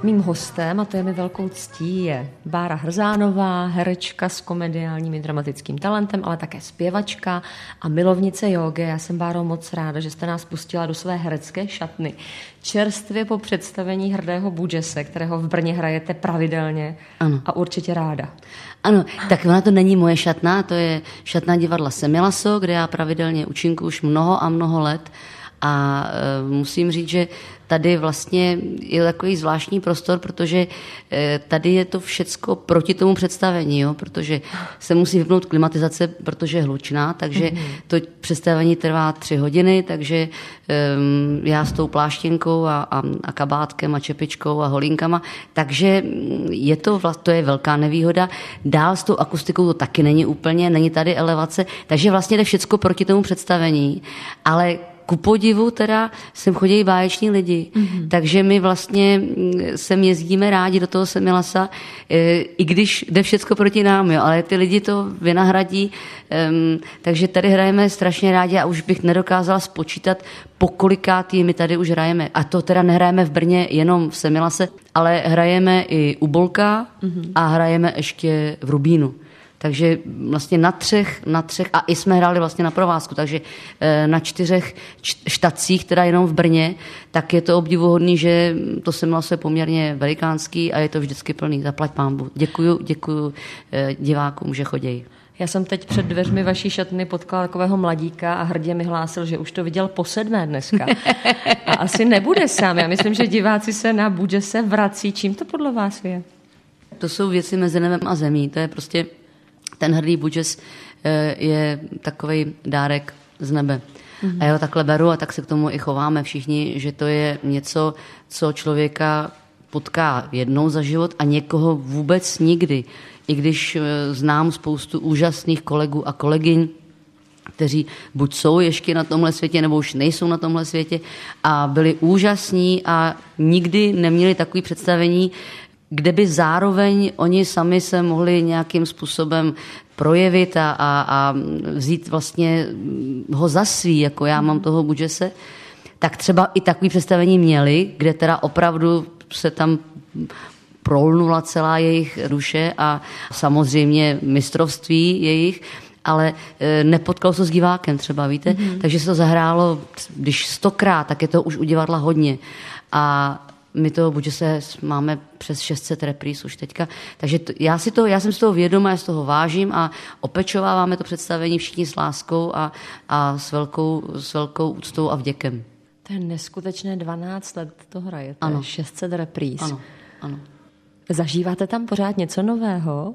Mým hostem, a to je mi velkou ctí, je Bára Hrzánová, herečka s komediálním i dramatickým talentem, ale také zpěvačka a milovnice jógy. Já jsem, Báro, moc ráda, že jste nás pustila do své herecké šatny. Čerstvě po představení Hrdého Budžese, kterého v Brně hrajete pravidelně. Ano. A určitě ráda. Ano, tak ona to není moje šatna, to je šatna divadla Semilaso, kde já pravidelně účinkuji už mnoho a mnoho let. A musím říct, že tady vlastně je takový zvláštní prostor, protože tady je to všecko proti tomu představení, jo? Protože se musí vypnout klimatizace, protože je hlučná, takže to představení trvá 3 hodiny, takže já s tou pláštěnkou a kabátkem a čepičkou a holínkama, takže to je velká nevýhoda. Dál s tou akustikou to taky není úplně, není tady elevace, takže vlastně jde všecko proti tomu představení, ale ku podivu teda sem chodí báječní lidi, takže my vlastně sem jezdíme rádi do toho Semilasa, i když jde všecko proti nám, jo, ale ty lidi to vynahradí, takže tady hrajeme strašně rádi a už bych nedokázala spočítat, po kolikátý my tady už hrajeme. A to teda nehrajeme v Brně jenom v Semilase, ale hrajeme i u Bolka a hrajeme ještě v Rubínu. Takže vlastně na třech a i jsme hráli vlastně na provázku, takže na 4 štacích, teda jenom v Brně, tak je to obdivuhodný, že to Semilaso je poměrně velikánský a je to vždycky plný. Zaplať pánbu. Děkuju divákům, že chodějí. Já jsem teď před dveřmi vaší šatny potkala takového mladíka a hrdě mi hlásil, že už to viděl po 7. dneska. A asi nebude sám. Já myslím, že diváci se na Budžese vrací. Čím to podle vás je? To jsou věci mezi nebem a zemí. To je prostě ten Hrdý Budžes je takovej dárek z nebe. A já ho takhle beru a tak se k tomu i chováme všichni, že to je něco, co člověka potká jednou za život a někoho vůbec nikdy. I když znám spoustu úžasných kolegů a kolegyň, kteří buď jsou ještě na tomhle světě, nebo už nejsou na tomhle světě a byli úžasní a nikdy neměli takové představení, kde by zároveň oni sami se mohli nějakým způsobem projevit a vzít vlastně ho za svý, jako já mám toho Budžese, tak třeba i takový představení měli, kde teda opravdu se tam prolnula celá jejich duše a samozřejmě mistrovství jejich, ale nepotkalo se s divákem třeba, víte? Takže se to zahrálo, když 100krát, tak je to už u divadla hodně. A my toho Budžese máme přes 600 repríz už teďka, takže já jsem si toho vědoma, já si toho vážím a opečováváme to představení všichni s láskou a s velkou úctou a vděkem. To je neskutečné 12 let to hrajete, ano. 600 repríz. Ano. Zažíváte tam pořád něco nového?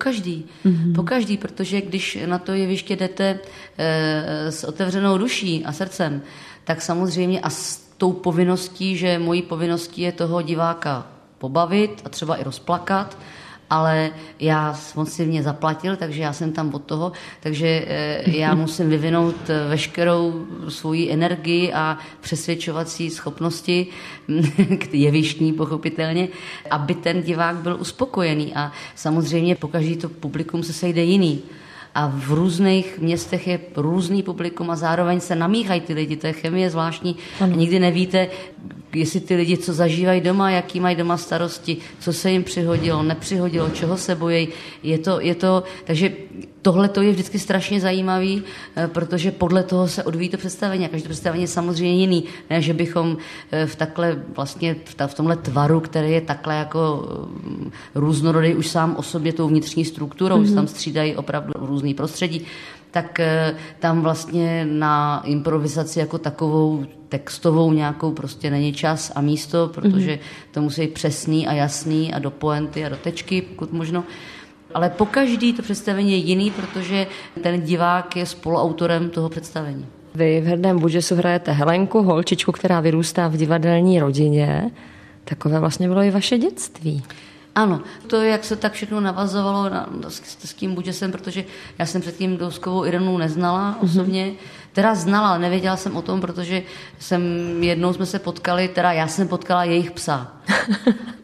Po každý, protože když na to jeviště jdete s otevřenou duší a srdcem, tak samozřejmě a s tou povinností, že mojí povinností je toho diváka pobavit a třeba i rozplakat, ale on si mě zaplatil, takže já jsem tam od toho, takže já musím vyvinout veškerou svoji energii a přesvědčovací schopnosti, jevištní pochopitelně, aby ten divák byl uspokojený a samozřejmě pokaždé to publikum se sejde jiný. A v různých městech je různý publikum a zároveň se namíchají ty lidi, to je chemie zvláštní. Nikdy nevíte, jestli ty lidi, co zažívají doma, jaký mají doma starosti, co se jim přihodilo, nepřihodilo, čeho se bojí. Takže tohle to je vždycky strašně zajímavý, protože podle toho se odvíjí to představení. A každé představení je samozřejmě jiný. Ne, že bychom v tomhle tvaru, který je takhle jako různorodý už sám o sobě tou vnitřní strukturou, že tam střídají opravdu různý prostředí, tak tam vlastně na improvizaci jako takovou textovou nějakou prostě není čas a místo, protože to musí být přesný a jasný a do pointy a do tečky, pokud možno. Ale pokaždý to představení je jiný, protože ten divák je spoluautorem toho představení. Vy v Hrdém Budžesu hrajete Helenku, holčičku, která vyrůstá v divadelní rodině. Takové vlastně bylo i vaše dětství. Ano, to je, jak se tak všechno navazovalo s tím Budžesem, protože já jsem předtím Douskovou Irenu neznala osobně. Teda znala, ale nevěděla jsem o tom, protože jednou jsme se potkali, teda já jsem potkala jejich psa.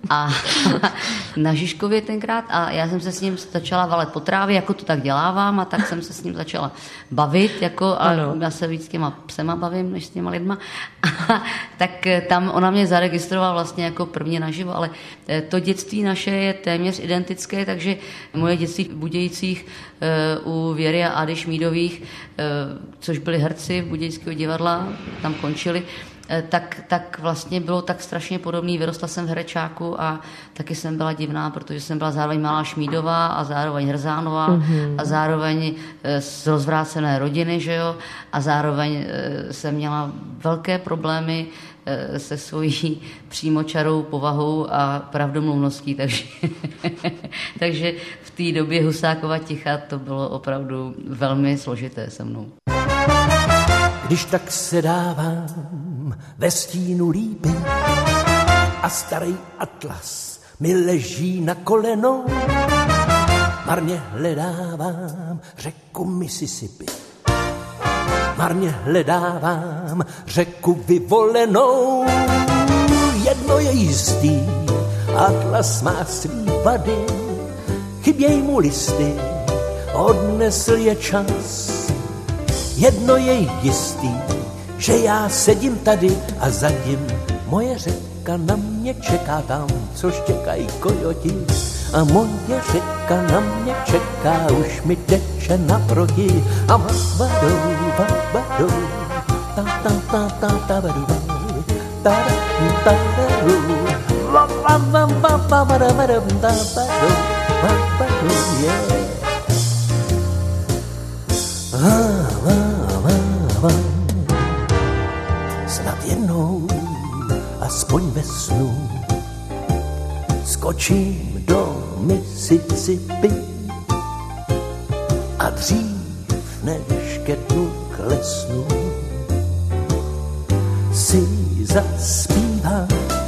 A na Žižkově tenkrát a já jsem se s ním začala valet po trávě, jako to tak dělávám a tak jsem se s ním začala bavit, jako, a já se víc s těma psema bavím, než s těma lidma. A tak tam ona mě zaregistrovala vlastně jako prvně naživo, ale to dětství naše je téměř identické, takže moje dětství v Budějcích u Věry a Ady Šmídových, což byli herci Budějického divadla, tam končili, tak vlastně bylo tak strašně podobný. Vyrostla jsem v herečáku a taky jsem byla divná, protože jsem byla zároveň malá Šmídová a zároveň Hrzánová a zároveň z rozvrácené rodiny, že jo? A zároveň jsem měla velké problémy se svojí přímočarou povahou a pravdomluvností, takže v té době Husákova ticha to bylo opravdu velmi složité se mnou. Když tak se dávám ve stínu lípy a starý atlas mi leží na kolenou, marně hledávám řeku Mississippi, marně hledávám řeku vyvolenou. Jedno je jistý, atlas má svý vady, chyběj mu listy, odnesl je čas. Jedno je jistý, že já sedím tady a zadím moje řeka na mě čeká tam, což čekají kojoti. A moje řeka na mě čeká, už mi teče naproti. A vavadou, vavadou, ta ta ta ta ta vadu, ta ta snad jednou, aspoň ve snu, skočím do Mississippi a dřív než ke dnu klesnu si zaspívám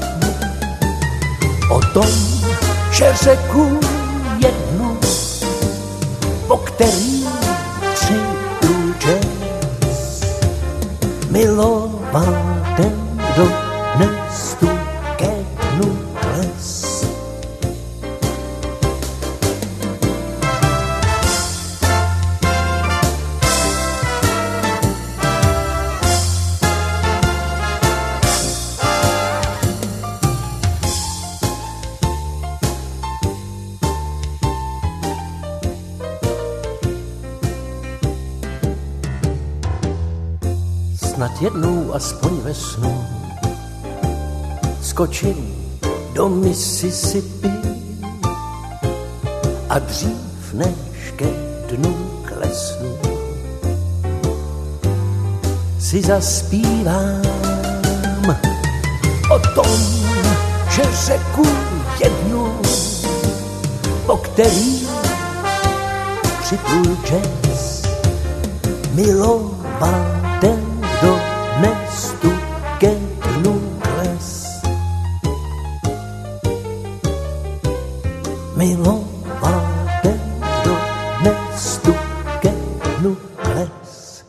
o tom, že řeku jednu, po který přijdu jazz, miloval ten, kdo dnes tu ke dnu les. Snad jednou aspoň ve snu skočím do Mississippi a dřív než ke dnu klesnu si zaspívám o tom, že řeku jednu, po který připlul jazz, miloval ten, kdo dnes tu ke dnu kles. Miloval ten, kdo dnes tu ke dnu kles.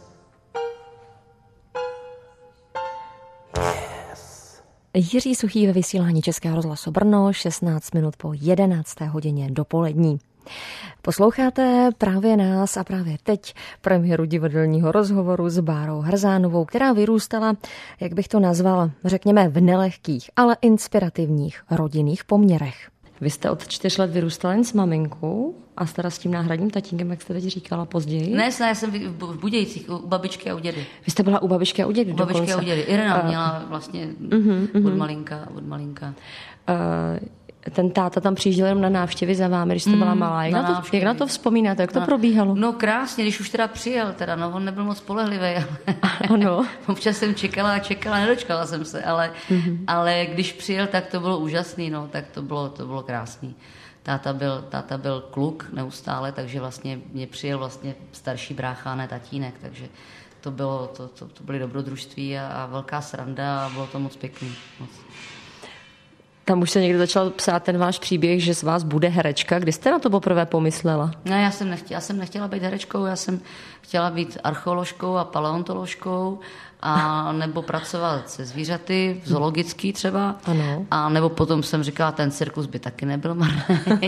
Yes. Jiří Suchý ve vysílání Českého rozhlasu Brno, 16 minut po 11. hodině dopolední. Posloucháte právě nás a právě teď premiéru divadelního rozhovoru s Bárou Hrzánovou, která vyrůstala, jak bych to nazvala, řekněme v nelehkých, ale inspirativních rodinných poměrech. Vy jste od 4 let vyrůstala jen s maminkou a s tím náhradním tatínkem, jak jste teď říkala později? Ne, já jsem v Budějcích, u babičky a u dědy. Vy jste byla u babičky a u dědy dokonce? U babičky a u dědy. Irena měla vlastně od malinka. Ten táta tam přijížděl jenom na návštěvy za vámi, když jste byla malá. Jak na to vzpomínáte? Jak to probíhalo? No krásně, když už teda přijel, on nebyl moc spolehlivý. Ano. Občas jsem čekala, nedočkala jsem se, ale když přijel, tak to bylo úžasný, tak to bylo krásný. Táta byl kluk neustále, takže vlastně mě přijel vlastně starší brácha, ne tatínek, takže to byly dobrodružství a velká sranda a bylo to moc pěkný. Moc. Tam už se někdo začal psát ten váš příběh, že z vás bude herečka. Kdy jste na to poprvé pomyslela? Ne, já jsem nechtěla být herečkou, já jsem chtěla být archeoložkou a paleontoložkou a nebo pracovat se zvířaty, zoologický třeba. Ano. A nebo potom jsem říkala, ten cirkus by taky nebyl marný.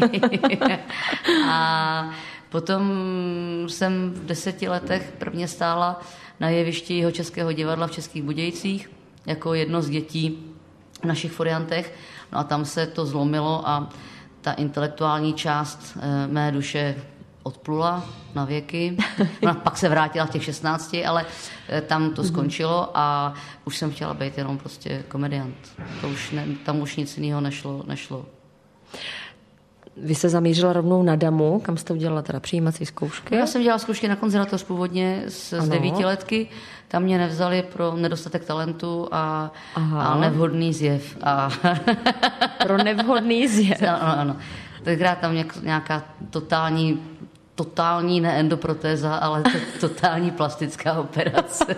A potom jsem v 10 letech prvně stála na jevišti Jihočeského divadla v Českých Budějcích jako jedno z dětí v našich foliantech. No a tam se to zlomilo a ta intelektuální část mé duše odplula na věky. Ona pak se vrátila v těch 16, ale tam to skončilo a už jsem chtěla být jenom prostě komediant. To už tam už nic jiného nešlo. Vy se zamířila rovnou na Damu, kam jste udělala teda přijímací zkoušky? Já jsem dělala zkoušky na konzervatoř původně z 9letky. Tam mě nevzali pro nedostatek talentu a nevhodný zjev. Pro nevhodný zjev. Ano. Tenkrát tam nějaká totální ne endoprotéza, ale totální plastická operace.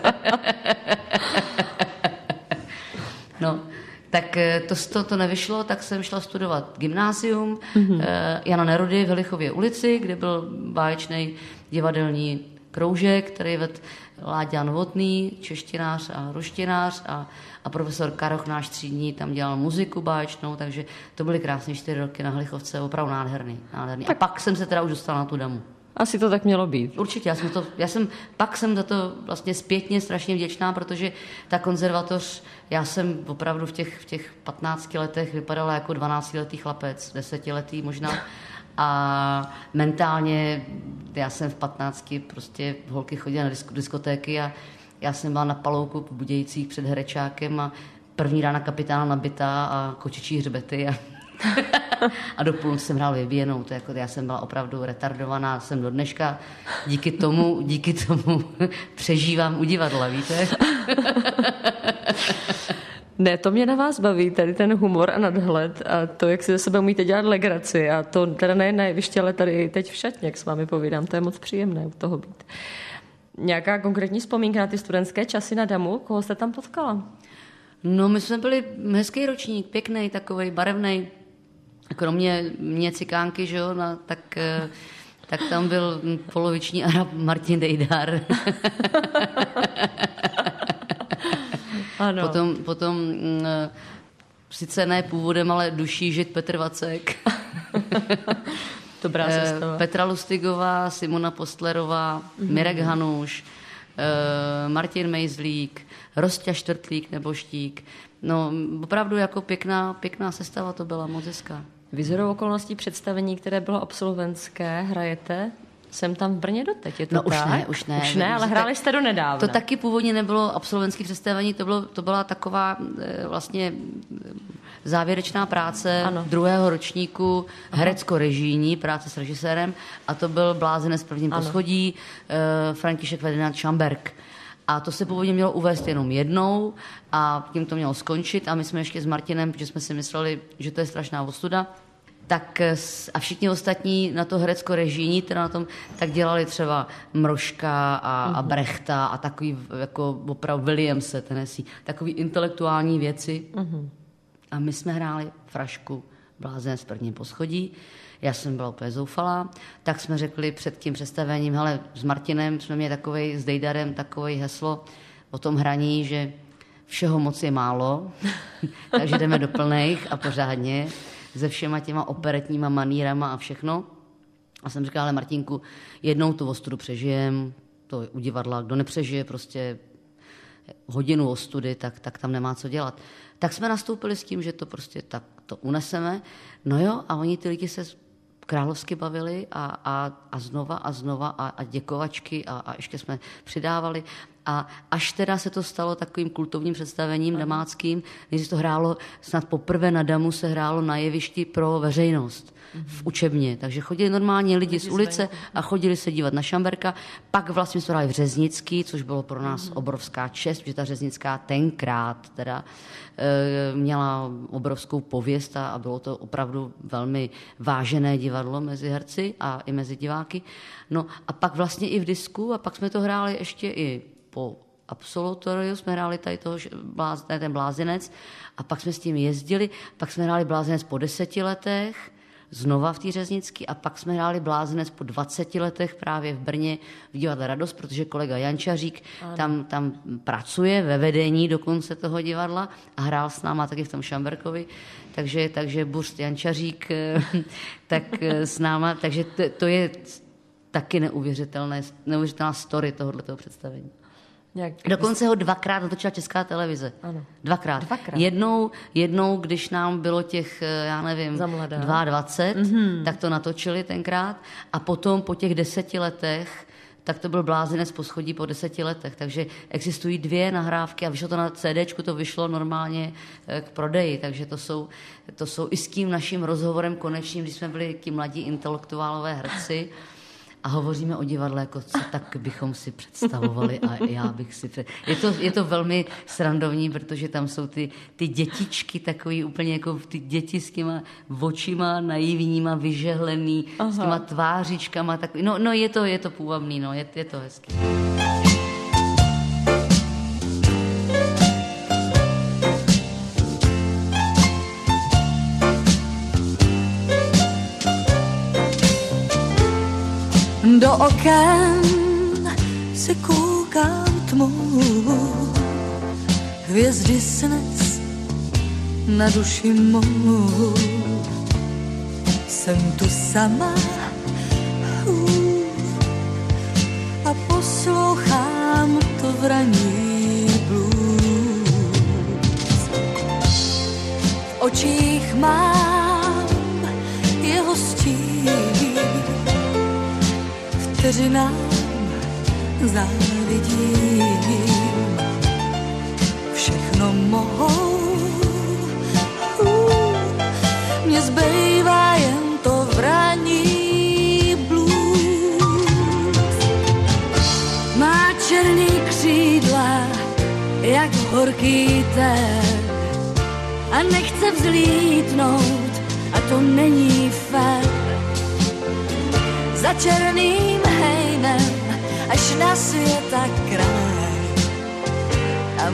No, tak to nevyšlo, tak jsem šla studovat gymnázium Jana Nerudy v Helichově ulici, kde byl báječný divadelní kroužek, který vedl Láďa Novotný, češtinář a ruštinář a profesor Karoch, náš třídní, tam dělal muziku báječnou, takže to byly krásné 4 roky na Helichovce, opravdu nádherný. A pak jsem se teda už dostala na tu Damu. Asi to tak mělo být. Určitě, pak jsem za to vlastně zpětně strašně vděčná, protože ta konzervatoř, já jsem opravdu v těch 15 letech vypadala jako 12letý chlapec, 10letý možná. A mentálně, já jsem v 15 prostě holky chodila na diskotéky a já jsem byla na Palouku v Budějcích před Herečákem a první rána Kapitána nabitá a Kočičí hřbety a do půl jsem hrála Vybíjenou, to jako já jsem byla opravdu retardovaná, jsem do dneška, díky tomu přežívám u divadla, víte? Ne, to mě na vás baví, tady ten humor a nadhled a to, jak si ze sebe umíte dělat legraci a to teda nejen na jevišti, ale tady teď v šatně, jak s vámi povídám, to je moc příjemné u toho být. Nějaká konkrétní vzpomínka na ty studentské časy na Damu, koho jste tam potkala? No, my jsme byli hezký ročník, pěkný, takovej barevnej, kromě mě cikánky, že jo, no, tak tam byl poloviční Arab Martin Dejdar. Ano. Potom sice ne původem, ale duší Žid Petr Vacek. Dobrá sestava. Petra Lustigová, Simona Postlerová, Mirek Hanuš, Martin Mejzlík, Rosťa Čtvrtlík nebo Štík. No, opravdu jako pěkná sestava to byla, moc hezká. Vy shodou okolností představení, které bylo absolventské, hrajete jsem tam v Brně doteď, je to tak? Už ne, ale hráli jste do nedávna. To taky původně nebylo absolventské představení, to byla taková vlastně závěrečná práce druhého ročníku herecko-režijní práce s režisérem a to byl Blázinec v prvním poschodí, František Ferdinand Šamberg. A to se původně mělo uvést jenom jednou a tím to mělo skončit a my jsme ještě s Martinem, protože jsme si mysleli, že to je strašná ostuda, tak a všichni ostatní na to herecko-režijní, teda na tom, tak dělali třeba Mrožka a Brechta a takový jako opravdu Williamse, Tennessee, takový intelektuální věci. A my jsme hráli Frašku Blázinec v prvním poschodí. Já jsem byla úplně zoufalá, tak jsme řekli před tím představením, hele, s Martinem jsme měli s Dejdarem takovej heslo o tom hraní, že všeho moc je málo, takže jdeme do plných a pořádně se všema těma operetníma manírama a všechno. A jsem říkala, ale Martinku, jednou tu ostudu přežijem, to je u divadla, kdo nepřežije prostě hodinu ostudy, tak tam nemá co dělat. Tak jsme nastoupili s tím, že to prostě tak to uneseme. No jo, a oni ty lidi se královsky bavili a znova a děkovačky a ještě jsme přidávali. A až teda se to stalo takovým kultovním představením damáckým, když se to hrálo, snad poprvé na Damu se hrálo na jevišti pro veřejnost v učebně. Takže chodili normálně lidi z ulice a chodili se dívat na Šamberka. Pak vlastně jsme hráli v Řeznický, což bylo pro nás obrovská čest, protože ta Řeznická tenkrát teda měla obrovskou pověst a bylo to opravdu velmi vážené divadlo mezi herci a i mezi diváky. No a pak vlastně i v disku a pak jsme to hráli ještě i po absolutoriu, jsme hráli tady ten Blázinec a pak jsme s tím jezdili, pak jsme hráli Blázinec po 10 letech znova v té Řeznické a pak jsme hráli Blázinec po 20 letech právě v Brně v divadle Radost, protože kolega Jančařík tam pracuje ve vedení dokonce toho divadla a hrál s náma taky v tom Šamberkovi, takže Burst Jančařík tak s náma, takže to je taky neuvěřitelná story tohoto představení. Dokonce ho 2krát natočila Česká televize. Ano. Dvakrát. Jednou, když nám bylo těch, já nevím, 22, tak to natočili tenkrát a potom po těch 10 letech tak to byl Blázinec po schodí po 10 letech. Takže existují 2 nahrávky a vyšlo to na CDčku, to vyšlo normálně k prodeji. Takže to jsou i s tím naším rozhovorem konečným, když jsme byli ti mladí intelektuálové herci, a hovoříme o divadle, jako co tak bychom si představovali a já bych si je to velmi srandovní, protože tam jsou ty dětičky takový úplně jako ty děti s těma očima naivníma, vyžehlený, s těma tvářičkama. Takový. No je to půvabný, no, je to hezký. Do oken se koukám tmou, hvězdy snes na duši mou. Jsem tu sama a poslouchám to vraní blues. V očích mám jeho stín, vteřinám závidím. Všechno mohou, mně zbývá jen to vraní blues. Má černý křídla, jak horký ter, a nechce vzlítnout, a to není fér. Za černým hejnem až na světa kraj, tam,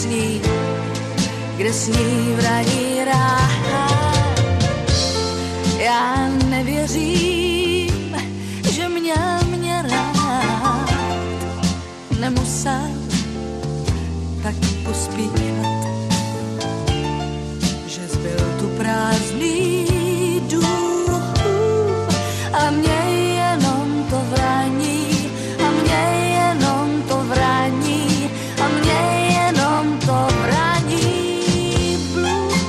kde sní vraní ráj. Já nevěřím, že mě rád, nemusel tak pospíchat, že zbyl tu prázdný dům a mě to vrání, a mě jenom to vrání, a mě jenom to vrání blues.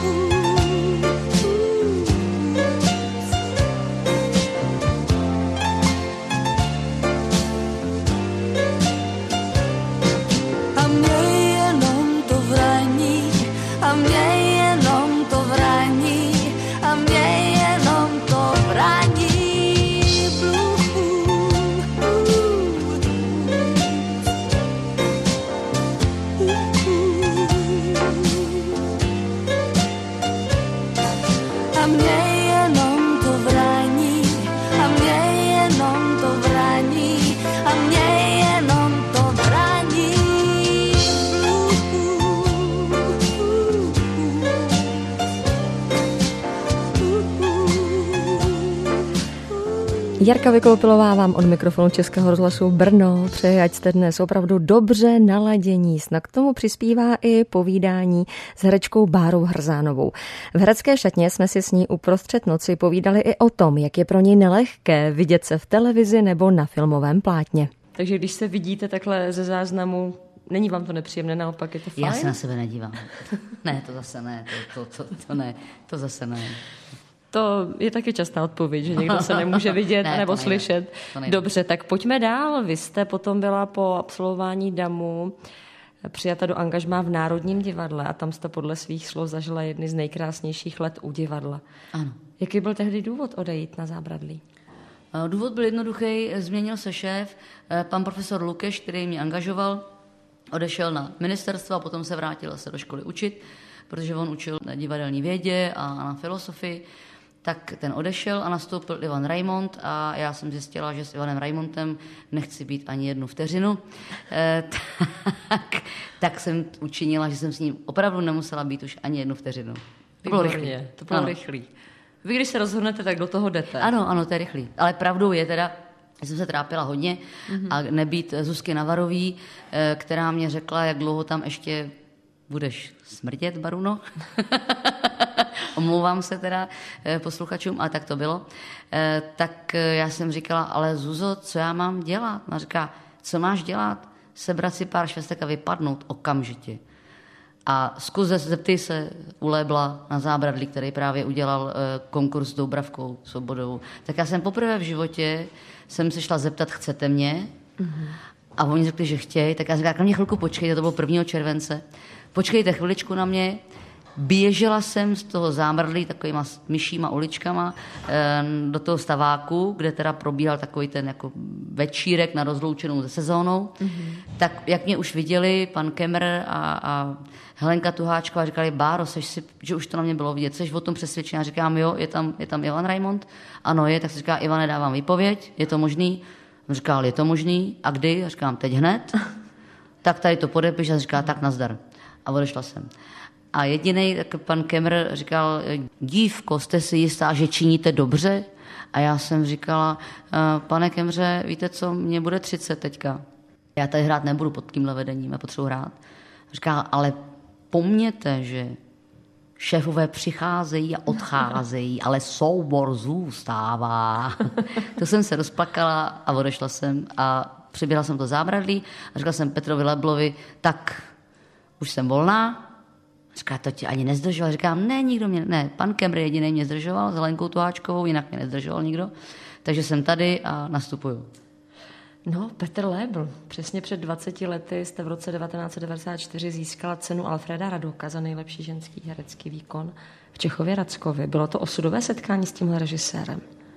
A mě jenom to vrání, a mě jenom to vrání, a mě jenom to vrání. Jarka Vykoupilová vám od mikrofonu Českého rozhlasu Brno přeje, ať jste dnes opravdu dobře naladění. Snad k tomu přispívá i povídání s herečkou Bárou Hrzánovou. V herecké šatně jsme si s ní uprostřed noci povídali i o tom, jak je pro ní nelehké vidět se v televizi nebo na filmovém plátně. Takže když se vidíte takhle ze záznamu, není vám to nepříjemné, naopak je to fajn? Já se na sebe nedívám. Ne, to zase ne, to ne, to zase ne. To je taky častá odpověď, že někdo se nemůže vidět ne, nebo slyšet. Dobře, tak pojďme dál. Vy jste potom byla po absolvování DAMu přijata do angažmá v Národním divadle a tam jste podle svých slov zažila jedny z nejkrásnějších let u divadla. Ano. Jaký byl tehdy důvod odejít na Zábradlí? Důvod byl jednoduchý, změnil se šéf, pan profesor Lukeš, který mě angažoval, odešel na ministerstvo a potom se vrátil se do školy učit, protože on učil na divadelní vědě a na filozofii. Tak ten odešel a nastoupil Ivan Raimond a já jsem zjistila, že s Ivanem Raimondem nechci být ani jednu vteřinu. Tak jsem učinila, že jsem s ním opravdu nemusela být už ani jednu vteřinu. To bylo rychlý. Vy, když se rozhodnete, tak do toho jdete. Ano, to je rychlý. Ale pravdou je teda, že jsem se trápila hodně a nebýt Zuzky Navarový, která mě řekla, jak dlouho tam ještě budeš smrdět, Baruno. Omlouvám se teda posluchačům, ale tak to bylo. Tak já jsem říkala, ale Zuzo, co já mám dělat? Ona říká, co máš dělat? Sebrat si pár švestek a vypadnout okamžitě. A zkus zeptej se u Lébla na Zábradlí, který právě udělal konkurs s Doubravkou Svobodovou. Tak já jsem poprvé v životě jsem se šla zeptat, chcete mě? A oni řekli, že chtějí, tak já říkala, na mě chvilku počkejte, to bylo 1. července. Počkejte chviličku na mě. Běžela jsem z toho Zábradlí takovýma myšíma uličkama do toho staváku, kde teda probíhal takový ten jako večírek na rozloučenou se sezónou. Tak jak mě už viděli pan Kemr a Helenka Tuháčková, říkali, Báro, že už to na mě bylo vidět, seš o tom přesvědčená? Já říkám, jo, je tam Ivan Raimond? Ano, je, tak se říká, Ivane, dávám výpověď, je to možný? On říkal, je to možný? A kdy? Já říkám, teď hned. Tak tady to podepiš a říká, tak nazdar. A odešla jsem. A jedinej, tak pan Kemr říkal, dívko, jste si jistá, že činíte dobře? A já jsem říkala, pane Kemře, víte co, mně bude 30 teďka. Já tady hrát nebudu pod tímhle vedením, já potřebuji hrát. Říkala, ale pomněte, že šéfové přicházejí a odcházejí, ale soubor zůstává. To jsem se rozplakala a odešla jsem a přiběhla jsem do Zábradlí a řekla jsem Petrovi Leblovi, tak už jsem volná. Říká, to ti ani nezdržoval. Říkám, ne, nikdo mě, ne, pan Kemr jediný mě zdržoval s Helenkou Tuháčkovou, jinak mě nezdržoval nikdo. Takže jsem tady a nastupuju. No, Petr Lebl, přesně před 20 lety jste v roce 1994 získala cenu Alfreda Radoka za nejlepší ženský herecký výkon v Čechově Rackově. Bylo to osudové setkání s tímhle režisérem?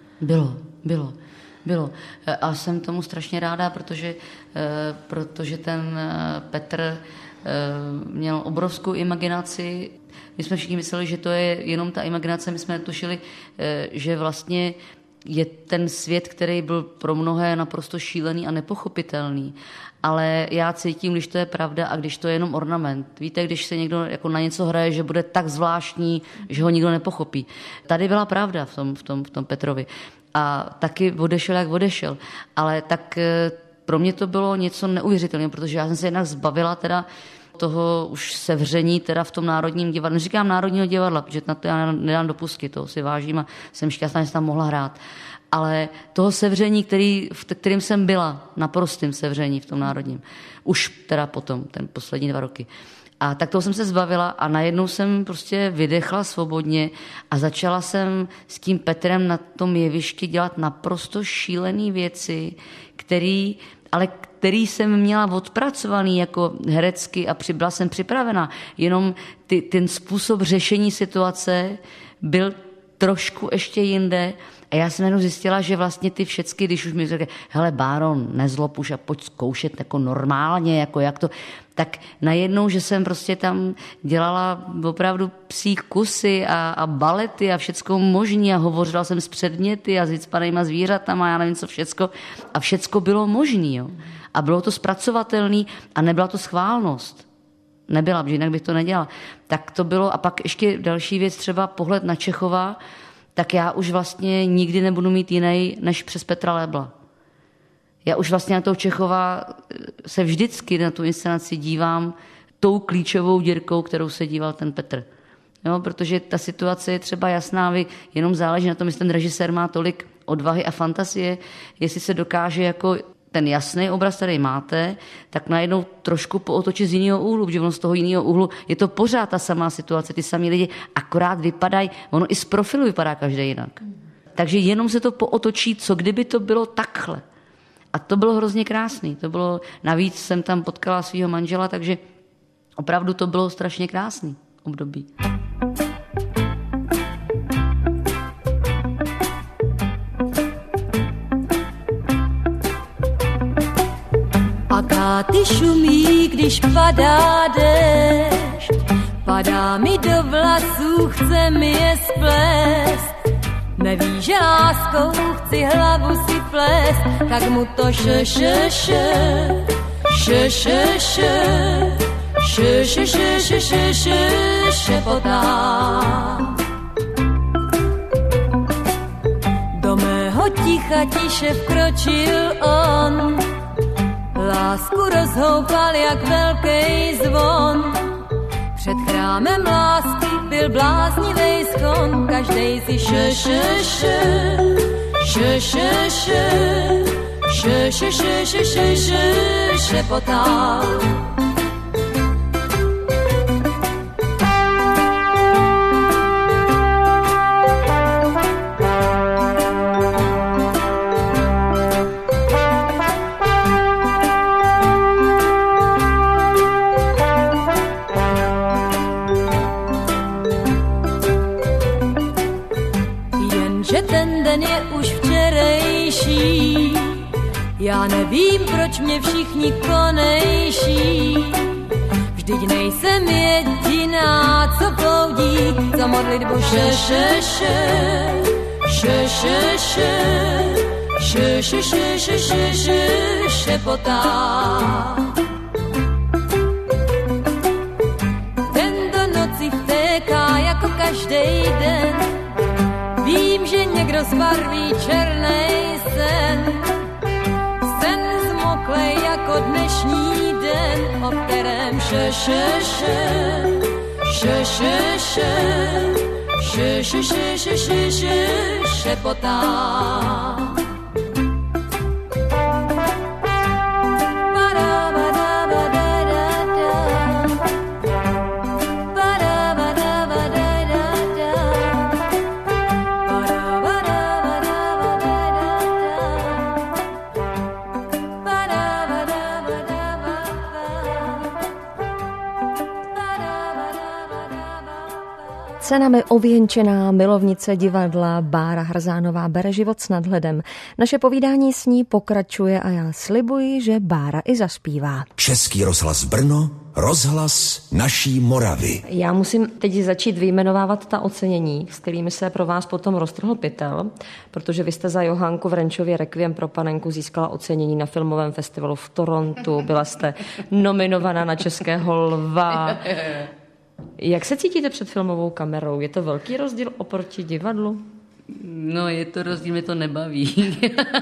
Bylo. A jsem tomu strašně ráda, protože ten Petr měl obrovskou imaginaci. My jsme všichni mysleli, že to je jenom ta imaginace, my jsme netušili, že vlastně je ten svět, který byl pro mnohé naprosto šílený a nepochopitelný. Ale já cítím, když to je pravda a když to je jenom ornament. Víte, když se někdo jako na něco hraje, že bude tak zvláštní, že ho nikdo nepochopí. Tady byla pravda v tom Petrovi. A taky odešel, jak odešel. Ale tak pro mě to bylo něco neuvěřitelného, protože já jsem se jednak zbavila teda toho už sevření teda v tom Národním divadle. Neříkám Národního divadla, protože na to já nedám dopustky, toho si vážím a jsem šťastná, že jsem tam mohla hrát. Ale toho sevření, kterým jsem byla, naprostým sevření v tom Národním. Už teda potom, ten poslední 2 roky. A tak toho jsem se zbavila a najednou jsem prostě vydechla svobodně a začala jsem s tím Petrem na tom jevišti dělat naprosto šílené věci, který jsem měla odpracovaný jako herecky a byla jsem připravená. Jenom ten způsob řešení situace byl trošku ještě jinde a já jsem jenom zjistila, že vlastně ty všecky, když už mi řekli, hele Báron, nezlob už a pojď zkoušet jako normálně, jako jak to, tak najednou, že jsem prostě tam dělala opravdu psí kusy a balety a všecko možný a hovořila jsem s předměty a s vycpanýma zvířatama a já nevím co všecko a všecko bylo možný, jo. A bylo to zpracovatelný a nebyla to schválnost. Nebyla, protože jinak bych to nedělala. Tak to bylo a pak ještě další věc, třeba pohled na Čechova, tak já už vlastně nikdy nebudu mít jiný než přes Petra Lebla. Já už vlastně na toho Čechova se vždycky na tu inscenaci dívám tou klíčovou dírkou, kterou se díval ten Petr. Jo, protože ta situace je třeba jasná, jenom záleží na tom, jestli ten režisér má tolik odvahy a fantazie, jestli se dokáže jako ten jasný obraz, který máte, tak najednou trošku pootočit z jiného úhlu, protože ono z toho jiného úhlu je to pořád ta samá situace, ty samý lidi akorát vypadají, ono i z profilu vypadá každý jinak. Takže jenom se to pootočí, co kdyby to bylo takhle. A to bylo hrozně krásný. To bylo, navíc jsem tam potkala svého manžela, takže opravdu to bylo strašně krásný období. A káty šumí, když padá déšť, padá mi do vlasů, chce mi je splést. Neví, že láskou chci hlavu si plést, tak mu to šepotá. poticha tiše vkročil on. Lásku rozhoupal jak velký zvon. Před chrámem lásky byl bláznivý schon. Každej si šepotal. Já nevím, proč mě všichni konejší. Vždyť nejsem jediná, co bloudí, za modlitbu šepotá. Den do noci vtéká jako každej den. Vím, že někdo zbarví černej sen. Jako dnešní den, o kterém šepotá. Cenami ověnčená milovnice divadla Bára Hrzánová bere život s nadhledem. Naše povídání s ní pokračuje a já slibuji, že Bára i zaspívá. Český rozhlas Brno, rozhlas naší Moravy. Já musím teď začít vyjmenovávat ta ocenění, s kterými se pro vás potom roztrhl pytel, protože vy jste za Johánku v Renčově Requiem pro panenku získala ocenění na filmovém festivalu v Torontu, byla jste nominovaná na Českého lva. Jak se cítíte před filmovou kamerou? Je to velký rozdíl oproti divadlu? No, je to rozdíl, mě to nebaví.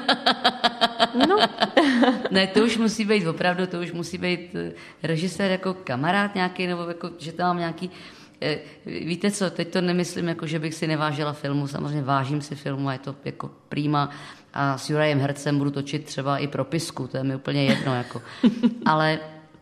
No. Ne, to už musí být opravdu, to už musí být režisér jako kamarád nějaký, nebo jako, že tam mám nějaký... Víte co, teď to nemyslím, jako, že bych si nevážila filmu, samozřejmě vážím si filmu a je to jako prima a s Jurajem Hercem budu točit třeba i propisku, to je mi úplně jedno, jako. Ale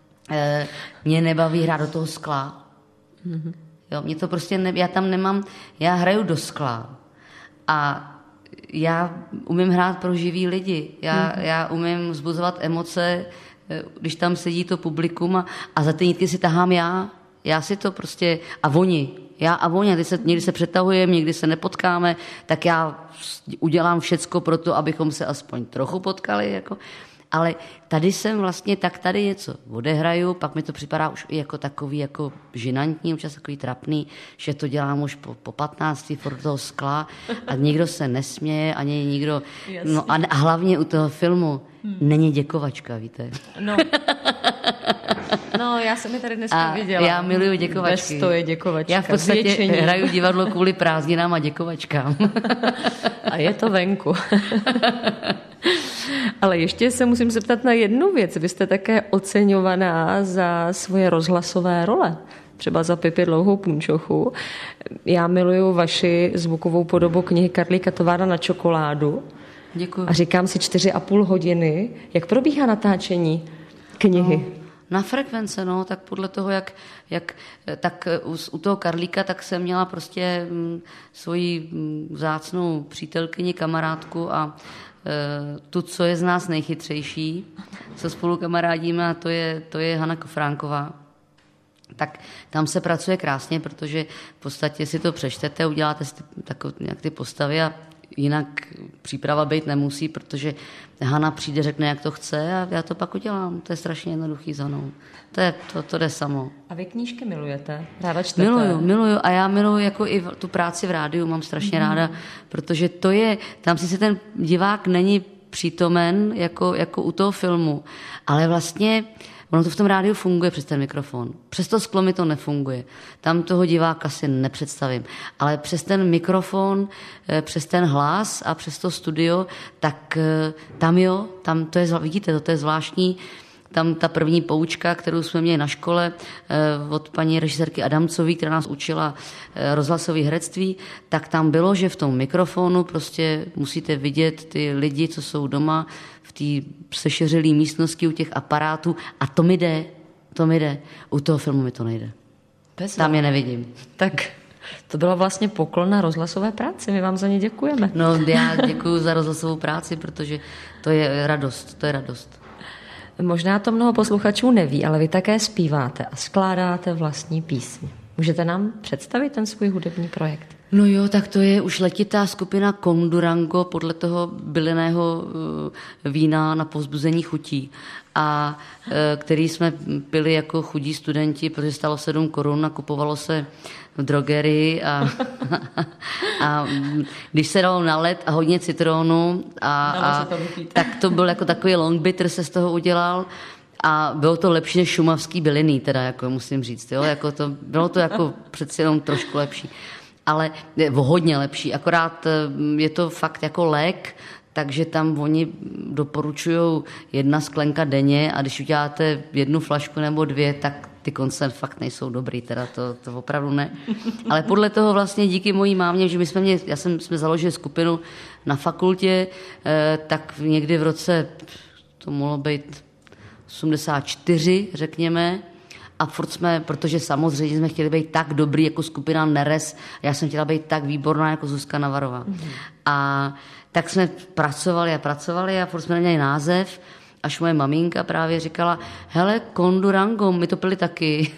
mě nebaví hrát do toho skla. Jo, mě to prostě já tam nemám, já hraju do skla a já umím hrát pro živý lidi, já umím vzbuzovat emoce, když tam sedí to publikum a za ty nitky si tahám já si to prostě, a já a oni, někdy se přetahujeme, někdy se nepotkáme, tak já udělám všecko pro to, abychom se aspoň trochu potkali, jako. Ale tady jsem vlastně, tak tady něco odehraju, pak mi to připadá už i jako takový jako žinantní, občas takový trapný, že to dělám už po 15 furt toho skla a nikdo se nesměje, ani nikdo, no a hlavně u toho filmu není děkovačka, víte. No, já jsem je tady dneska viděla. Já miluju děkovačky. To je děkovačka. Já v podstatě hraju divadlo kvůli prázdninám a děkovačkám. A je to venku. Ale ještě se musím zeptat na jednu věc. Vy jste také oceňovaná za svoje rozhlasové role. Třeba za Pipi dlouhou punčochu. Já miluju vaši zvukovou podobu knihy Karlíka Továrna na čokoládu. Děkuji. A říkám si 4,5 hodiny. Jak probíhá natáčení knihy? Na frekvence, no, tak podle toho, tak u toho Karlíka, tak jsem měla prostě svoji vzácnou přítelkyni, kamarádku a tu, co je z nás nejchytřejší, co spolu kamarádíme, a to je Hana Kofránková. Tak tam se pracuje krásně, protože v podstatě si to přečtete, uděláte si nějak ty postavy a jinak příprava být nemusí, protože Hana přijde, řekne, jak to chce a já to pak udělám. To je strašně jednoduchý s Hanou. To jde samo. A vy knížky milujete? Ráda čtete? Miluju a já miluju jako i tu práci v rádiu, mám strašně ráda, protože to je, tam si ten divák není přítomen jako u toho filmu, ale vlastně Ono to v tom rádiu funguje přes ten mikrofon. Přes to sklo mi to nefunguje. Tam toho diváka si nepředstavím. Ale přes ten mikrofon, přes ten hlas a přes to studio, tak tam to je, vidíte, to je zvláštní. Tam ta první poučka, kterou jsme měli na škole od paní režisérky Adamcové, která nás učila rozhlasové herectví, tak tam bylo, že v tom mikrofonu prostě musíte vidět ty lidi, co jsou doma v té sešeřilé místnosti u těch aparátů a to mi jde. U toho filmu mi to nejde. Tam je nevidím. Tak to bylo vlastně poklon na rozhlasové práci. My vám za ně děkujeme. No, já děkuju za rozhlasovou práci, protože to je radost. Možná to mnoho posluchačů neví, ale vy také zpíváte a skládáte vlastní písně. Můžete nám představit ten svůj hudební projekt? No jo, tak to je už letitá skupina Kondurango podle toho bylinného vína na povzbuzení chutí. A který jsme pili jako chudí studenti, protože stalo 7 korun a kupovalo se v drogerii a když se dalo na led a hodně citrónu tak to byl jako takový long bitter se z toho udělal a bylo to lepší než šumavský byliny, teda jako musím říct, jo, jako to, bylo to jako přeci jenom trošku lepší, ale hodně lepší, akorát je to fakt jako lék, takže tam oni doporučují 1 sklenka denně a když uděláte 1 flašku nebo 2, tak ty konce fakt nejsou dobrý, teda to opravdu ne. Ale podle toho vlastně díky mojí mámě, že jsme založili skupinu na fakultě, tak někdy v roce, to mohlo být 84, řekněme, a furt protože samozřejmě jsme chtěli být tak dobrý jako skupina Neres, já jsem chtěla být tak výborná jako Zuzka Navarová. A tak jsme pracovali a furt jsme neměli název, až moje maminka právě říkala, hele, Kondurango, my to pili taky.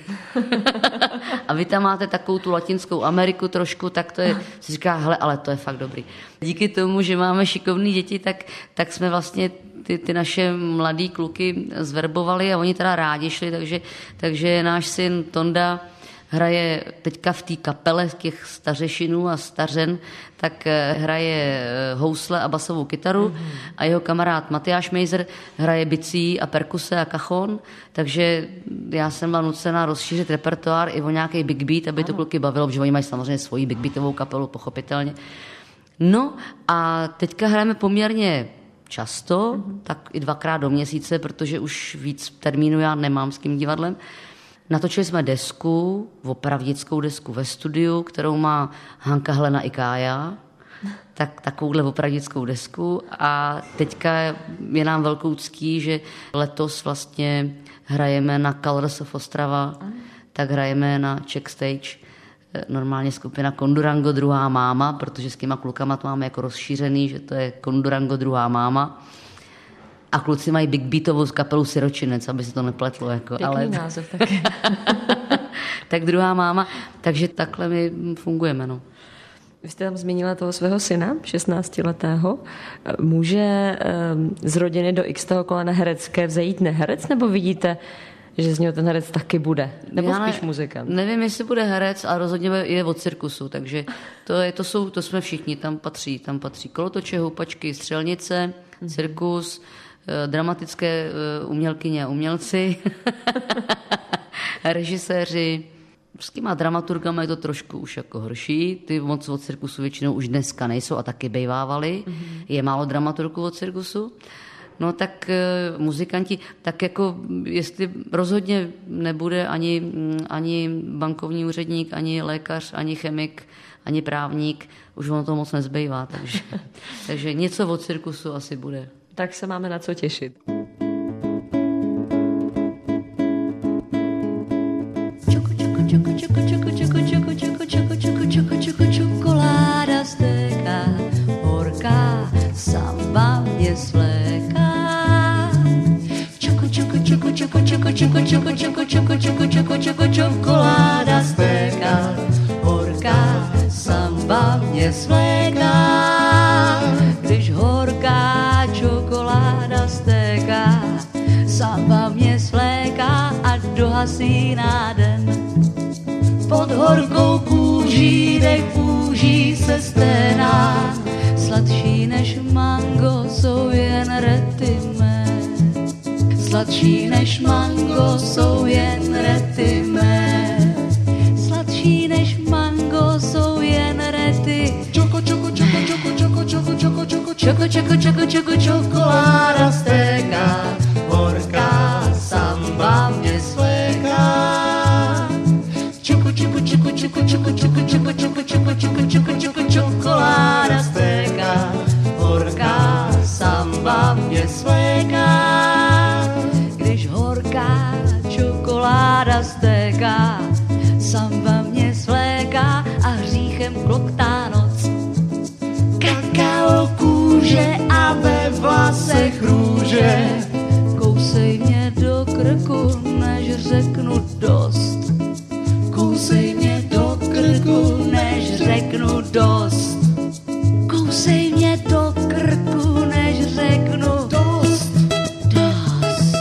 A vy tam máte takovou tu Latinskou Ameriku trošku, tak to je, si říká, hele, ale to je fakt dobrý. Díky tomu, že máme šikovný děti, tak jsme vlastně ty naše mladý kluky zverbovali a oni teda rádi šli, takže náš syn Tonda hraje teďka v té kapele těch stařešinů a stařen, tak hraje housle a basovou kytaru a jeho kamarád Matyáš Mejzer hraje bicí a perkuse a kachon, takže já jsem byla nucena rozšířit repertoár i o nějaký big beat, aby to kluky bavilo, protože oni mají samozřejmě svoji big beatovou kapelu, pochopitelně. No a teďka hrajeme poměrně často, tak i 2krát do měsíce, protože už víc termínů já nemám s tím divadlem. Natočili jsme desku, opravdickou desku ve studiu, kterou má Hanka Helena Ikája, takovouhle opravdickou desku a teďka je nám velkou ctí, že letos vlastně hrajeme na Colors of Ostrava, tak hrajeme na Czech Stage, normálně skupina Kondurango druhá máma, protože s těma klukama to máme jako rozšířený, že to je Kondurango druhá máma. A kluci mají big beatovou kapelu Siročinec, aby se to nepletlo. Jako, pěkný název taky. Tak druhá máma, takže takhle my fungujeme. No. Vy jste tam zmínila toho svého syna, 16letého. Může z rodiny do x kolena herecké vzejít neherec, nebo vidíte, že z něho ten herec taky bude? Nebo spíš muzikant? Nevím, jestli bude herec, ale rozhodně je od cirkusu, takže to jsme všichni, tam patří kolotoče, houpačky, střelnice, cirkus, dramatické umělkyně a umělci, režiséři. S těma dramaturgama je to trošku už jako horší. Ty moc od cirkusu většinou už dneska nejsou a taky bejvávali. Je málo dramaturgů od cirkusu. No tak muzikanti, tak jako jestli rozhodně nebude ani bankovní úředník, ani lékař, ani chemik, ani právník, už ono to moc nezbývá, takže něco od cirkusu asi bude. Tak se máme na co těšit. Čokoláda stéká, horká, samba mě svléká. Čokoláda stéká, horká, samba mě svléká. Když horká čokoláda stéká, samba mě svléká a dohasí na den. Pod horkou kůží dech půží se sténá, sladší než mango jsou jen rety mé. Sladší než mango jsou jen rety mé. Sladší než mango jsou jen rety. Čoko, čoko, čoko, čoko, čoko, čoko, čoko, čoko, čoko, čoko, čoko, čoko, čokoláda stéká, horká samba mě svléká. Čoko, čoko, čoko, čoko, čoko, čoko, čoko, čoko, čoko, čoko, čoko, čoko, čokoláda stéká, horká samba mě svléká. Když horká čokoláda stéká, samba mě svléká a hříchem kloktá noc. Kakao kůže a ve vlasech růže, kousej mě do krku, než řeknu dost. Kousej mě do krku, než řeknu dost. Kousej mě do krku, než řeknu dost. Dost.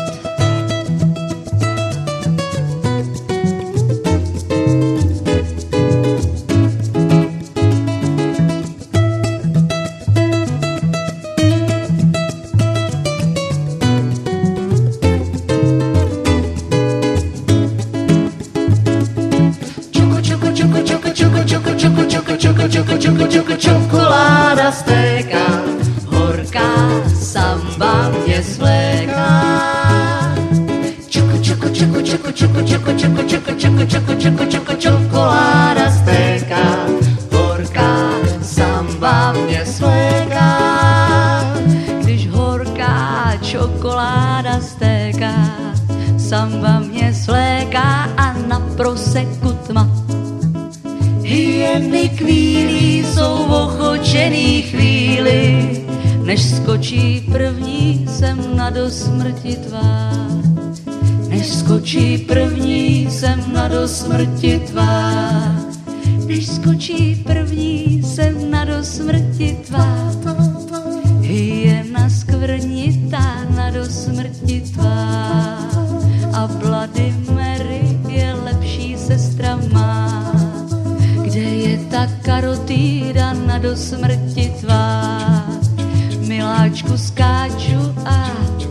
Čokoláda stéká, horká samba mě svléká. Čoko, čoko, čoko, čoko, čoko, čoko, čoko, čoko, čoko, čoko, čoko, čoko, čokoláda stéká, horká samba mě svléká. Když horká čokoláda stéká, samba mě svléká a na proseku tma. Hyeny kvílí jsou ochočený chvíli, než skočí první sem na dosmrti tvá. Než skočí první sem na dosmrti tvá. Než skočí první sem na dosmrti tvá. Hyena skvrnitá na dosmrti tvá. A Bloody Mary je lepší sestra má. Kde je ta karotída na dosmrti tvá? Miláčku skáču a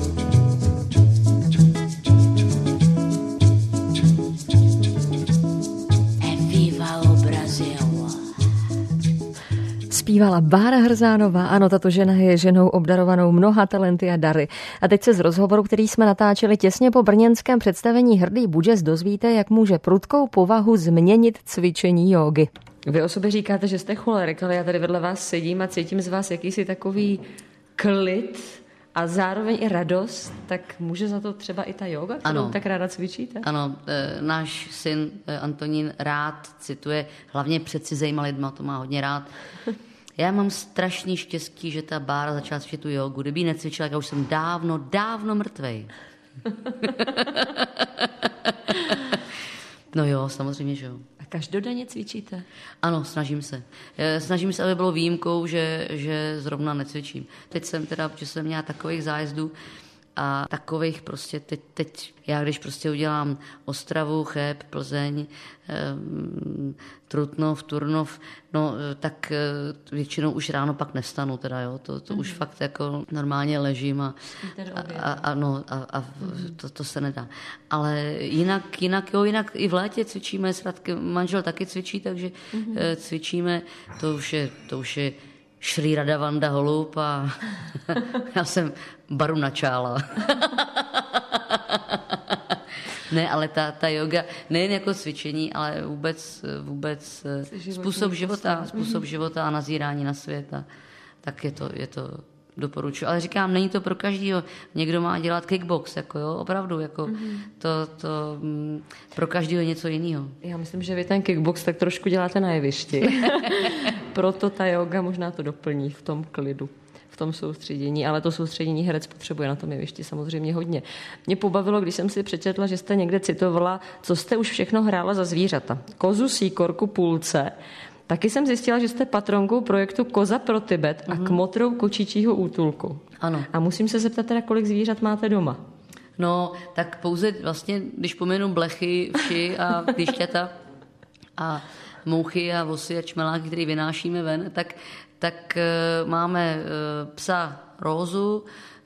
Viva o Brasil. Zpívala Bára Hrzánová. Ano, tato žena je ženou obdarovanou mnoha talenty a dary. A teď se z rozhovoru, který jsme natáčeli těsně po brněnském představení Hrdý Budžes, dozvíte, jak může prudkou povahu změnit cvičení jógy. Vy o sobě říkáte, že jste cholerik, ale já tady vedle vás sedím a cítím z vás jakýsi takový klid a zároveň i radost, tak může za to třeba i ta jóga, kterou tak ráda cvičíte? Ano, náš syn Antonín rád cituje, hlavně před cizejma lidma, to má hodně rád. Já mám strašný štěstí, že ta Bára začala cvičit tu jógu. Kdyby ji necvičila, já už jsem dávno mrtvej. No jo, samozřejmě, že jo. A každodenně cvičíte? Ano, snažím se. Snažím se, aby bylo výjimkou, že zrovna necvičím. Teď jsem teda, protože jsem měla takových zájezdů a takových prostě teď já když prostě udělám Ostravu, Cheb, Plzeň, Trutnov, Turnov, no tak většinou už ráno pak nevstanu teda, jo, to už fakt jako normálně ležím a to se nedá. Ale jinak i v létě cvičíme s Radkem, manžel taky cvičí, takže cvičíme, to už je Šrí Radavanda Holub a já jsem Baru Načála. Ne, ale ta yoga, nejen jako cvičení, ale vůbec způsob života a nazírání na svět. Tak je to doporučuji. Ale říkám, není to pro každýho. Někdo má dělat kickbox, jako jo, opravdu, jako to pro každýho je něco jiného. Já myslím, že vy ten kickbox tak trošku děláte na jevišti. Proto ta yoga možná to doplní v tom klidu, v tom soustředění, ale to soustředění herec potřebuje na tom jevišti samozřejmě hodně. Mě pobavilo, když jsem si přečetla, že jste někde citovala, co jste už všechno hrála za zvířata. Kozu, síkorku, půlce. Taky jsem zjistila, že jste patronkou projektu Koza pro Tibet a kmotrou kočičího útulku. Ano. A musím se zeptat teda, kolik zvířat máte doma? No, tak pouze vlastně, když pomenu blechy, vši a píšťata a mouchy a vosy a čmeláky, který vynášíme ven, tak máme psa Rózu,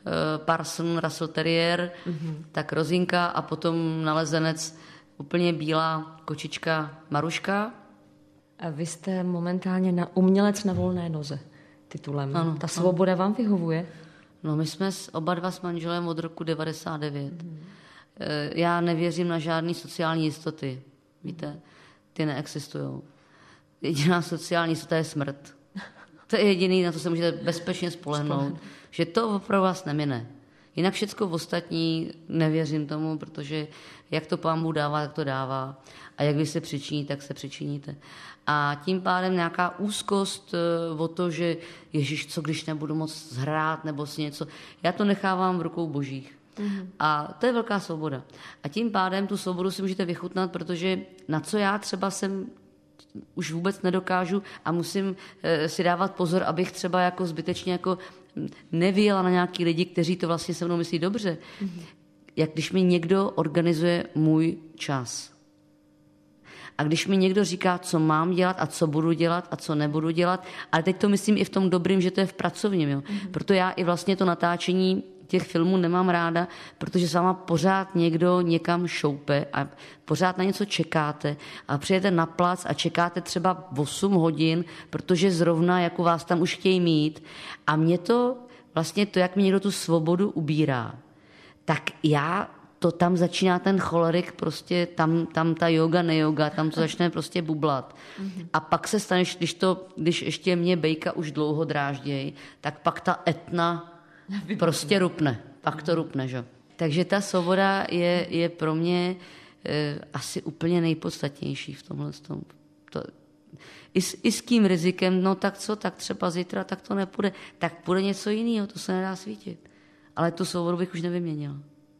Parson, Russell Terrier, tak Rozinka a potom nalezenec úplně bílá kočička Maruška. A vy jste momentálně umělec na volné noze titulem. Ano, Ta svoboda vám vyhovuje? No my jsme oba dva s manželem od roku 99. Já nevěřím na žádný sociální jistoty. Víte, ty neexistují. Jediná sociální jistota je smrt. To je jediný, na to se můžete bezpečně spolehnout, že to opravdu vás nemine. Jinak všecko ostatní nevěřím tomu, protože jak to Pán Bůh dává, tak to dává. A jak vy se přičiníte, tak se přičiníte. A tím pádem nějaká úzkost o to, že Ježíš, co když nebudu moc hrát nebo si něco, já to nechávám v rukou Božích. A to je velká svoboda. A tím pádem tu svobodu si můžete vychutnat, protože na co já třeba jsem už vůbec nedokážu a musím si dávat pozor, abych třeba jako zbytečně jako nevyjela na nějaký lidi, kteří to vlastně se mnou myslí dobře. Jak když mi někdo organizuje můj čas. A když mi někdo říká, co mám dělat a co budu dělat a co nebudu dělat, ale teď to myslím i v tom dobrým, že to je v pracovním. Jo. Proto já i vlastně to natáčení těch filmů nemám ráda, protože s váma pořád někdo někam šoupe a pořád na něco čekáte a přijete na plac a čekáte třeba 8 hodin, protože zrovna jako vás tam už chtějí mít. A mě to vlastně to, jak mi někdo tu svobodu ubírá, tak já to tam začíná ten cholerik, prostě tam ta yoga, neyoga, tam to začne prostě bublat. A pak se stane, když ještě mě bejka už dlouho dráždějí, tak pak ta etna prostě rupne. Pak to rupne, že? Takže ta svoboda je pro mě asi úplně nejpodstatnější v tomhle tom. I s tím rizikem, no tak co, tak třeba zítra, tak to nepůjde. Tak bude něco jiného, to se nedá svítit. Ale tu svobodu bych už nevyměnila.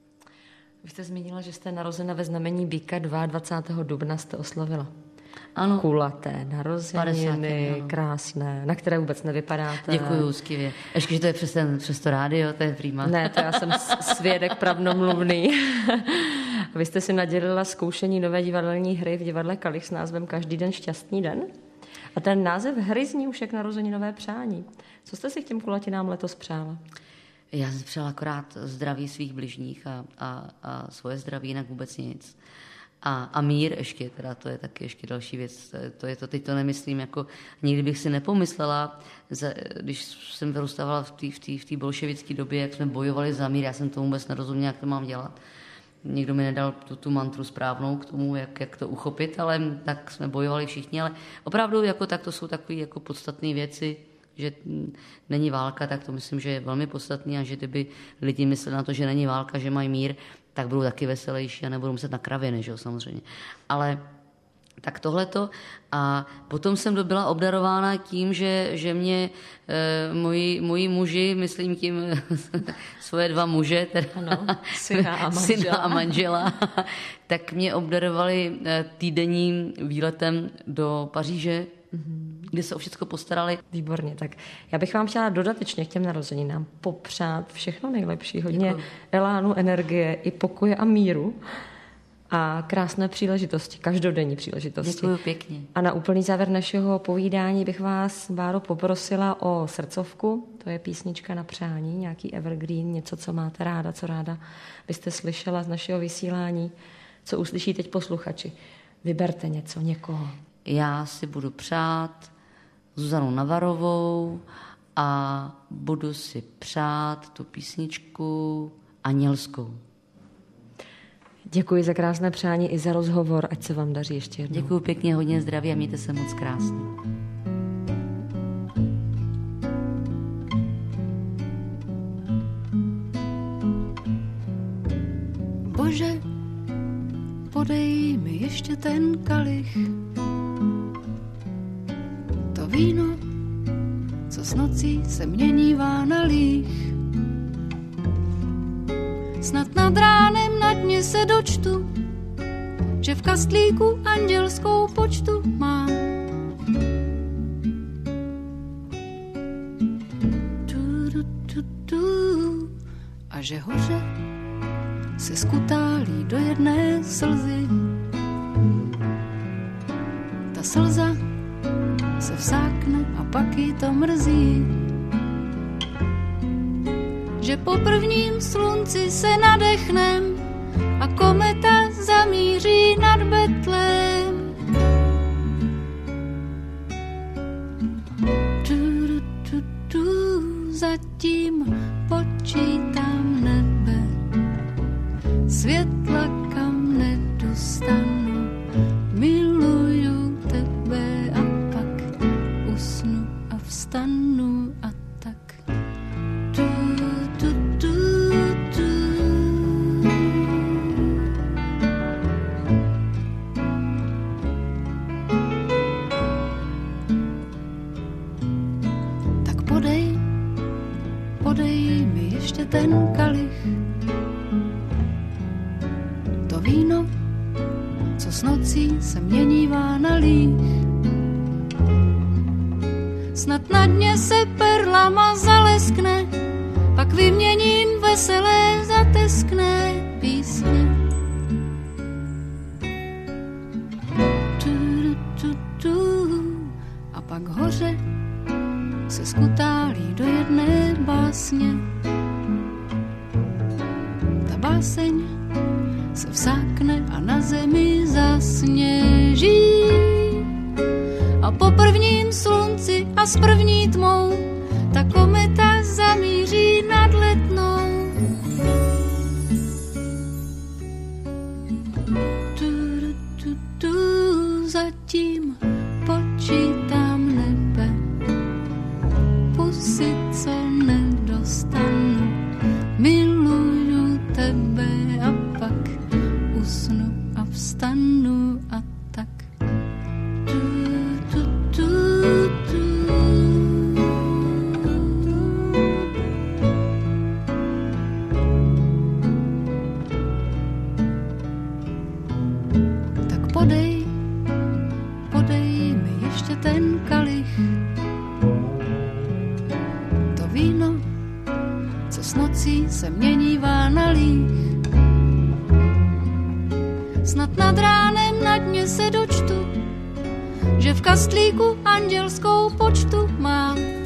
Vy jste zmínila, že jste narozena ve znamení Býka 22. dubna jste oslavila. Ano. Kulaté narozeniny, krásné, na které vůbec nevypadáte. Děkuju, skvěle. Ještě, že to je přes to rádio, to je prima. Ne, to já jsem svědek pravdomluvný. Vy jste si nadělila zkoušení nové divadelní hry v divadle Kalich s názvem Každý den šťastný den. A ten název hry zní už jak narozeninové přání. Co jste si k těm kulatinám letos přála? Já jsem přála akorát zdraví svých bližních a svoje zdraví, jinak vůbec nic. A mír ještě, teda to je taky ještě další věc. Teď to nemyslím, jako nikdy bych si nepomyslela, když jsem vyrůstávala v té bolševické době, jak jsme bojovali za mír, já jsem tomu vůbec nerozuměla, jak to mám dělat. Někdo mi nedal tu mantru správnou k tomu, jak to uchopit, ale tak jsme bojovali všichni, ale opravdu jako tak to jsou takové jako podstatné věci, že není válka, tak to myslím, že je velmi podstatný a že kdyby lidi mysleli na to, že není válka, že mají mír, tak budou taky veselější a nebudou muset na kraviny, že jo, samozřejmě. Ale tak tohleto. A potom jsem byla obdarována tím, že mě moji muži, myslím tím svoje 2 muže, teda ano, syna a manžela, tak mě obdarovali týdenním výletem do Paříže, kde se o všechno postarali. Výborně, tak já bych vám chtěla dodatečně k těm narozeninám popřát všechno nejlepší, hodně elánu, energie i pokoje a míru a krásné příležitosti, každodenní příležitosti. Děkuju pěkně. A na úplný závěr našeho povídání bych vás, Báro, poprosila o srdcovku, to je písnička na přání, nějaký evergreen, něco, co máte ráda, co ráda byste slyšela z našeho vysílání, co uslyší teď posluchači. Vyberte něco, někoho. Já si budu přát Zuzanu Navarovou a budu si přát tu písničku Anělskou. Děkuji za krásné přání i za rozhovor, ať se vám daří ještě jednou. Děkuji pěkně, hodně zdraví a mějte se moc krásně. Bože, podej mi ještě ten kalich, to víno, co s nocí se měnívá na líh. Snad nad ránem na dně se dočtu, že v kastlíku andělskou počtu mám. A že hoře se skutálí do jedné slzy. Ta slza se vsákne a pak jí to mrzí, že že po prvním slunci se nadechnem a kometa zamíří nad Betlém. Zatím počítám nebe, světla kam nedostanu, miluju tebe a pak usnu a vstanu a tak. Tak podej mi ještě ten kalich, to víno, co s nocí se měnívá na líh. Snad na dně se perlama zaleskne, pak vyměním veselé zateskné písně. A pak hoře se skutálí do jedné básně. Ta báseň se vsákne a na zemi zasněží. A po prvním slunci a s první tmou ta kometa zamíří nad Letnou. Zatím počítám nebe, pusy, co nedostanu, miluju tebe a pak usnu a vstanu a tak. Tak podej mi ještě ten kalich, to víno, co s nocí se měnívá na líh. Snad nad ránem na dně se dočtu, že v kastlíku andělskou počtu mám.